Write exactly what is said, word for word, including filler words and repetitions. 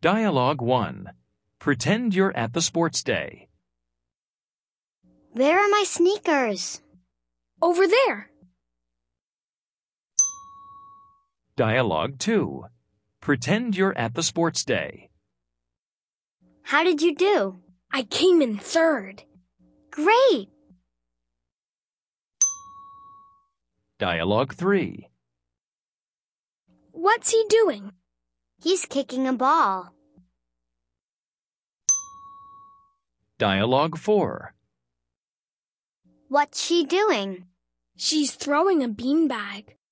Dialogue one. Pretend you're at the sports day. Where are my sneakers? Over there. Dialogue two. Pretend you're at the sports day. How did you do? I came in third. Great! Dialogue three. What's he doing? He's kicking a ball. Dialogue four. What's she doing? She's throwing a beanbag.